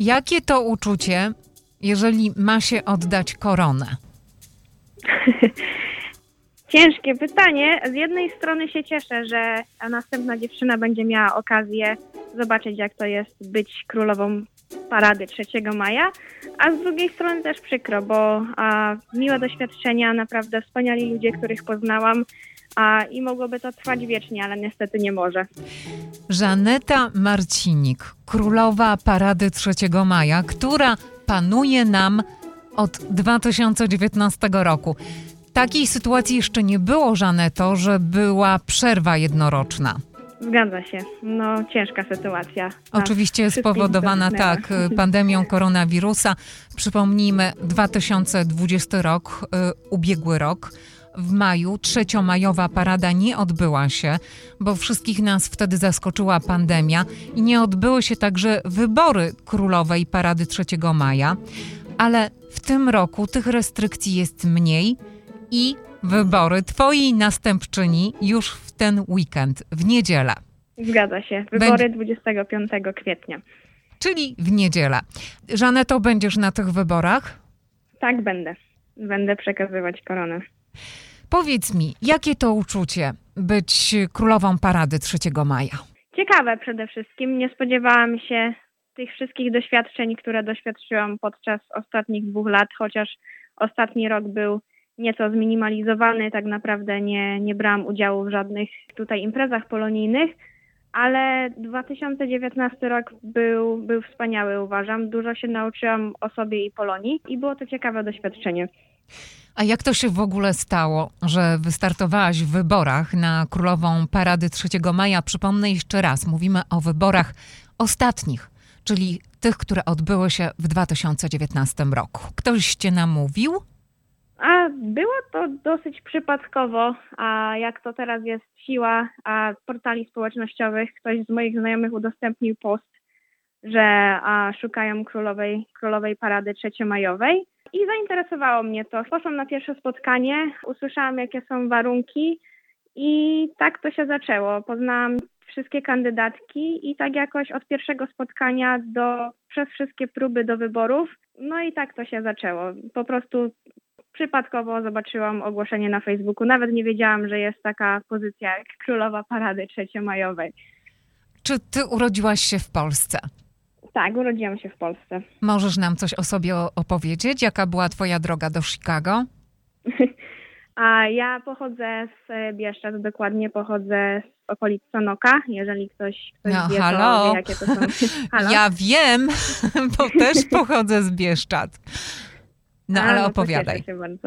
Jakie to uczucie, jeżeli ma się oddać koronę? Ciężkie pytanie. Z jednej strony się cieszę, że następna dziewczyna będzie miała okazję zobaczyć, jak to jest być królową parady 3 maja, a z drugiej strony też przykro, bo miłe doświadczenia, naprawdę wspaniali ludzie, których poznałam i mogłoby to trwać wiecznie, ale niestety nie może. Żaneta Marcinik, królowa parady 3 maja, która panuje nam od 2019 roku. Takiej sytuacji jeszcze nie było, Żaneto, że była przerwa jednoroczna. Zgadza się. No, ciężka sytuacja. Oczywiście spowodowana pandemią koronawirusa. Przypomnijmy, 2020 rok, ubiegły rok. W maju 3-majowa parada nie odbyła się, bo wszystkich nas wtedy zaskoczyła pandemia i nie odbyły się także wybory królowej parady 3 maja. Ale w tym roku tych restrykcji jest mniej i wybory twojej następczyni już w ten weekend, w niedzielę. Zgadza się. Wybory 25 kwietnia. Czyli w niedzielę. Żaneto, będziesz na tych wyborach? Tak, będę. Będę przekazywać koronę. Powiedz mi, jakie to uczucie być królową parady 3 maja? Ciekawe przede wszystkim. Nie spodziewałam się tych wszystkich doświadczeń, które doświadczyłam podczas ostatnich 2 lat, chociaż ostatni rok był nieco zminimalizowany. Tak naprawdę nie brałam udziału w żadnych tutaj imprezach polonijnych, ale 2019 rok był wspaniały, uważam. Dużo się nauczyłam o sobie i Polonii i było to ciekawe doświadczenie. A jak to się w ogóle stało, że wystartowałaś w wyborach na królową parady 3 maja? Przypomnę jeszcze raz, mówimy o wyborach ostatnich, czyli tych, które odbyły się w 2019 roku. Ktoś cię namówił? Było to dosyć przypadkowo, a jak to teraz jest siła portali społecznościowych, ktoś z moich znajomych udostępnił post, że szukają królowej parady 3-majowej i zainteresowało mnie to. Poszłam na pierwsze spotkanie, usłyszałam, jakie są warunki i tak to się zaczęło. Poznałam wszystkie kandydatki i tak jakoś od pierwszego spotkania przez wszystkie próby do wyborów, no i tak to się zaczęło. Po prostu przypadkowo zobaczyłam ogłoszenie na Facebooku. Nawet nie wiedziałam, że jest taka pozycja jak królowa parady 3-majowej. Czy ty urodziłaś się w Polsce? Tak, urodziłam się w Polsce. Możesz nam coś o sobie opowiedzieć? Jaka była twoja droga do Chicago? Ja pochodzę z Bieszczad, dokładnie pochodzę z okolic Sanoka. Jeżeli ktoś wie, to wie, jakie to są. Halo? Ja wiem, bo też pochodzę z Bieszczad. No ale opowiadaj. Cieszę się bardzo.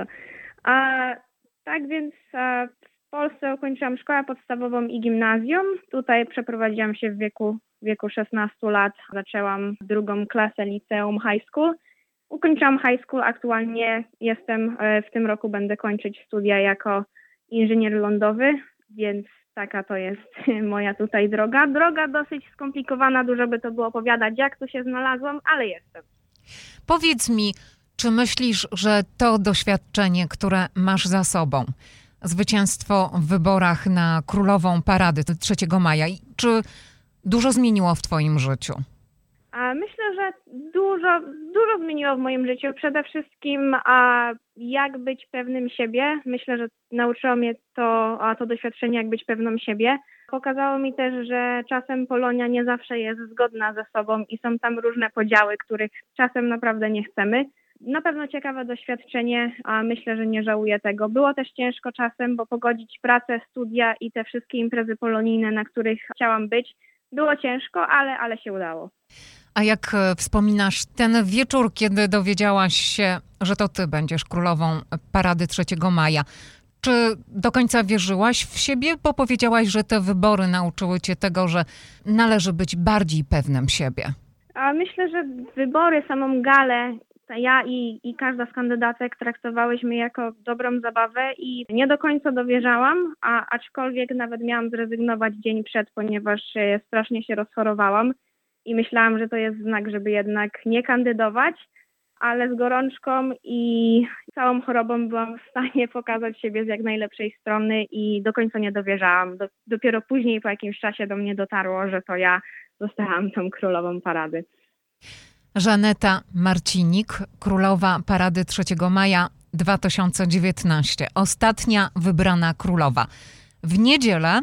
Tak więc w Polsce ukończyłam szkołę podstawową i gimnazjum. Tutaj przeprowadziłam się w wieku 16 lat. Zaczęłam 2. klasę liceum high school. Ukończyłam high school. Aktualnie w tym roku będę kończyć studia jako inżynier lądowy, więc taka to jest moja tutaj droga. Droga dosyć skomplikowana, dużo by to było opowiadać, jak tu się znalazłam, ale jestem. Powiedz mi, czy myślisz, że to doświadczenie, które masz za sobą, zwycięstwo w wyborach na królową parady 3 maja, czy dużo zmieniło w twoim życiu? Myślę, że dużo zmieniło w moim życiu. Przede wszystkim jak być pewnym siebie. Myślę, że nauczyło mnie to doświadczenie, jak być pewną siebie. Pokazało mi też, że czasem Polonia nie zawsze jest zgodna ze sobą i są tam różne podziały, których czasem naprawdę nie chcemy. Na pewno ciekawe doświadczenie, a myślę, że nie żałuję tego. Było też ciężko czasem, bo pogodzić pracę, studia i te wszystkie imprezy polonijne, na których chciałam być, było ciężko, ale się udało. A jak wspominasz ten wieczór, kiedy dowiedziałaś się, że to ty będziesz królową parady 3 maja, czy do końca wierzyłaś w siebie? Bo powiedziałaś, że te wybory nauczyły cię tego, że należy być bardziej pewnym siebie. Myślę, że wybory, samą galę, ja i każda z kandydatek traktowałyśmy jako dobrą zabawę i nie do końca dowierzałam, aczkolwiek nawet miałam zrezygnować dzień przed, ponieważ strasznie się rozchorowałam i myślałam, że to jest znak, żeby jednak nie kandydować, ale z gorączką i całą chorobą byłam w stanie pokazać siebie z jak najlepszej strony i do końca nie dowierzałam. Dopiero później po jakimś czasie do mnie dotarło, że to ja zostałam tą królową parady. Żaneta Marcinik, królowa Parady 3 maja 2019. Ostatnia wybrana królowa. W niedzielę,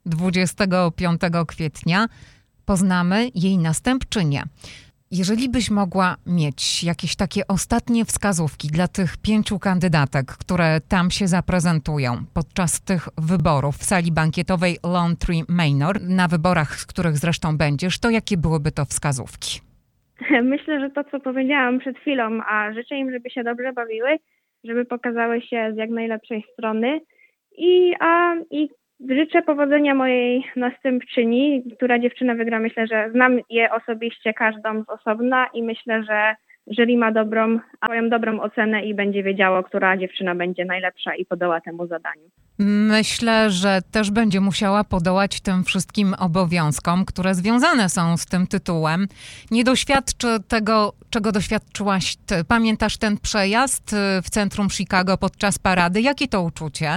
25 kwietnia, poznamy jej następczynię. Jeżeli byś mogła mieć jakieś takie ostatnie wskazówki dla tych 5 kandydatek, które tam się zaprezentują podczas tych wyborów w sali bankietowej Lawn-Tree Manor, na wyborach, z których zresztą będziesz, to jakie byłyby to wskazówki? Myślę, że to, co powiedziałam przed chwilą, a życzę im, żeby się dobrze bawiły, żeby pokazały się z jak najlepszej strony i życzę powodzenia mojej następczyni, która dziewczyna wygra. Myślę, że znam je osobiście, każdą z osobna i myślę, że jury ma swoją dobrą ocenę i będzie wiedziało, która dziewczyna będzie najlepsza i podoła temu zadaniu. Myślę, że też będzie musiała podołać tym wszystkim obowiązkom, które związane są z tym tytułem. Nie doświadczy tego, czego doświadczyłaś ty. Pamiętasz ten przejazd w centrum Chicago podczas parady? Jakie to uczucie?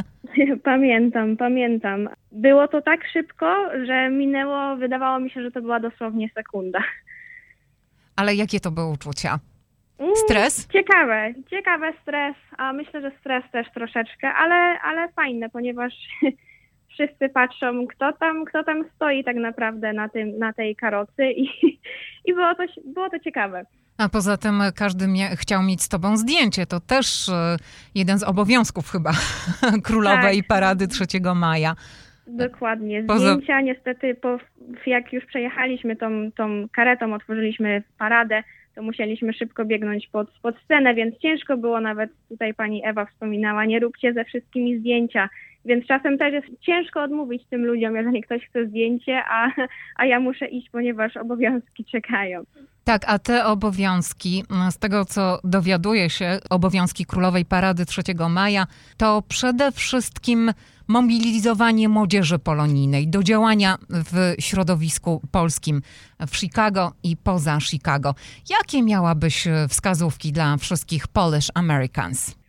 Pamiętam. Było to tak szybko, że wydawało mi się, że to była dosłownie sekunda. Ale jakie to były uczucia? Stres? Ciekawe stres, a myślę, że stres też troszeczkę, ale fajne, ponieważ wszyscy patrzą, kto tam stoi tak naprawdę na tej karocy i było to ciekawe. A poza tym każdy chciał mieć z tobą zdjęcie. To też jeden z obowiązków chyba królowej Parady 3 maja. Dokładnie. Zdjęcia niestety, jak już przejechaliśmy tą karetą, otworzyliśmy paradę, to musieliśmy szybko biegnąć pod scenę, więc ciężko było, nawet tutaj pani Ewa wspominała, nie róbcie ze wszystkimi zdjęcia. Więc czasem też jest ciężko odmówić tym ludziom, jeżeli ktoś chce zdjęcie, a ja muszę iść, ponieważ obowiązki czekają. Tak, a te obowiązki, z tego co dowiaduję się, obowiązki Królowej Parady 3 maja, to przede wszystkim mobilizowanie młodzieży polonijnej do działania w środowisku polskim w Chicago i poza Chicago. Jakie miałabyś wskazówki dla wszystkich Polish Americans?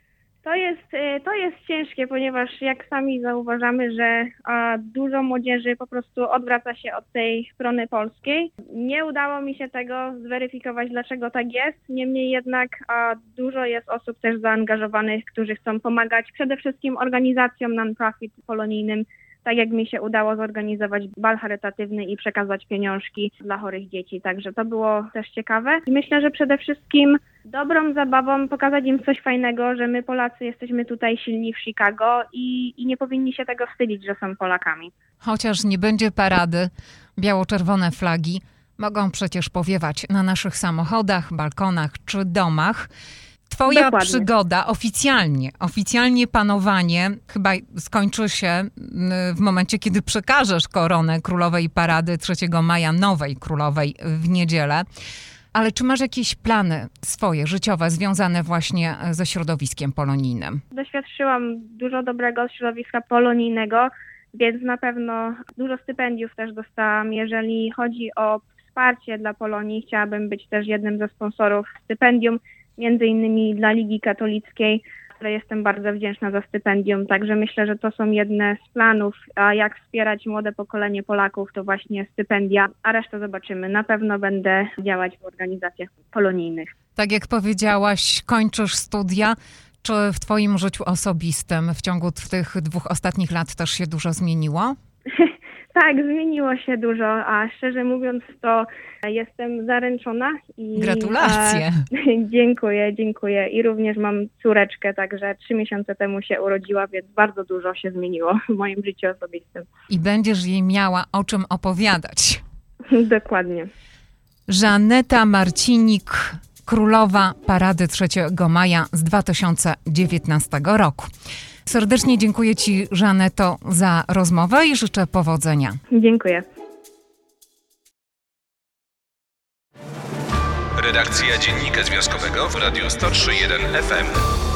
To jest ciężkie, ponieważ jak sami zauważamy, że dużo młodzieży po prostu odwraca się od tej strony polskiej. Nie udało mi się tego zweryfikować, dlaczego tak jest. Niemniej jednak dużo jest osób też zaangażowanych, którzy chcą pomagać przede wszystkim organizacjom non-profit polonijnym, tak jak mi się udało zorganizować bal charytatywny i przekazać pieniążki dla chorych dzieci. Także to było też ciekawe. I myślę, że przede wszystkim dobrą zabawą pokazać im coś fajnego, że my Polacy jesteśmy tutaj silni w Chicago i nie powinni się tego wstydzić, że są Polakami. Chociaż nie będzie parady, biało-czerwone flagi mogą przecież powiewać na naszych samochodach, balkonach czy domach. Twoja Dokładnie. Przygoda oficjalnie panowanie chyba skończy się w momencie, kiedy przekażesz koronę Królowej Parady 3 maja nowej królowej w niedzielę. Ale czy masz jakieś plany swoje, życiowe, związane właśnie ze środowiskiem polonijnym? Doświadczyłam dużo dobrego środowiska polonijnego, więc na pewno dużo stypendiów też dostałam. Jeżeli chodzi o wsparcie dla Polonii, chciałabym być też jednym ze sponsorów stypendium, między innymi dla Ligi Katolickiej, której jestem bardzo wdzięczna za stypendium. Także myślę, że to są jedne z planów, a jak wspierać młode pokolenie Polaków, to właśnie stypendia, a resztę zobaczymy. Na pewno będę działać w organizacjach polonijnych. Tak jak powiedziałaś, kończysz studia. Czy w twoim życiu osobistym w ciągu tych 2 ostatnich lat też się dużo zmieniło? Tak, zmieniło się dużo, a szczerze mówiąc to jestem zaręczona. Gratulacje. Dziękuję. I również mam córeczkę, także 3 miesiące temu się urodziła, więc bardzo dużo się zmieniło w moim życiu osobistym. I będziesz jej miała o czym opowiadać. Dokładnie. Żaneta Marcinik, królowa Parady 3 maja z 2019 roku. Serdecznie dziękuję Ci, Żaneto, za rozmowę i życzę powodzenia. Dziękuję. Redakcja Dziennika Związkowego w Radiu 103.1 FM.